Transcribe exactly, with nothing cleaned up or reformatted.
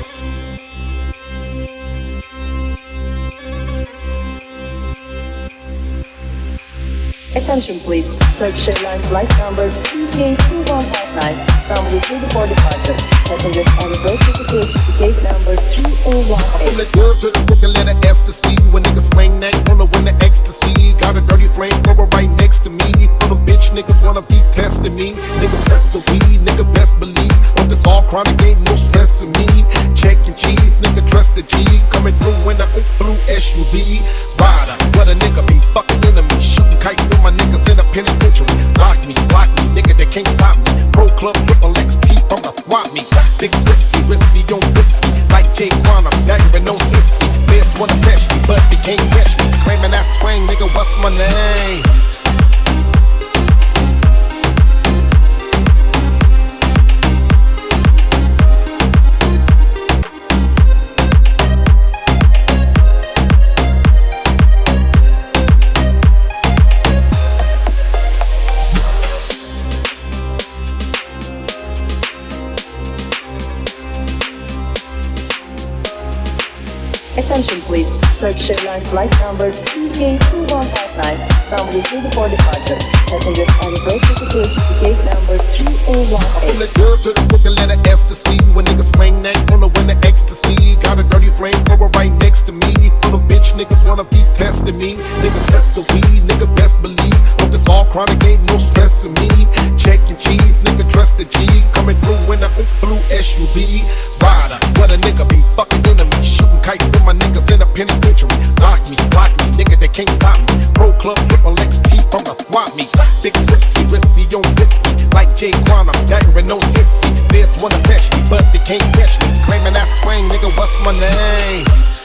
Attention please, search airlines flight number T K two one five nine from Louisville for departure. Passengers on the bus tickets to gate number three oh one eight. From the good to the crooked letter S to C. When niggas swing that roller when the ecstasy. Got a dirty flame rover right next to me. All the bitch niggas wanna be testing me. Nigga best the weed, nigga best believe. On this all chronic ain't no stress in me. Check and cheese, nigga trust the G. Coming through in the blue S U V. Rider, what a nigga be fucking enemy. Shooting kites with my niggas in the penitentiary. Lock me, block me, nigga they can't stop me. Pro Club, triple X T from the swap me. Big gypsy, risky on whiskey. Like Jay Quan, I'm staggering on Nipsey. Feds wanna catch me, but they can't catch me. Claiming I swing, nigga, what's my name? Attention please, search airlines flight number T K two one five nine from Louisville for departure. Passengers on the bus tickets to gate number three oh one eight. From the good to the crooked letter S to C. When niggas swing that roller when the ecstasy. Got a dirty flame rover right next to me. All the bitch niggas wanna be testing me. Nigga best the weed, nigga best believe. On this all chronic ain't no stress in me. Check and cheese, nigga trust the G. Coming through in the blue S U V. Rider, what a nigga be fucking enemy. Shooting kites with my niggas in the penitentiary. Lock me, block me, nigga they can't stop me. Pro Club, triple X T from the swap me. Big gypsy, risky on whiskey. Like Jay Quan, I'm staggering on Nipsey. Feds wanna catch me, but they can't catch me. Claiming I swing, nigga, what's my name?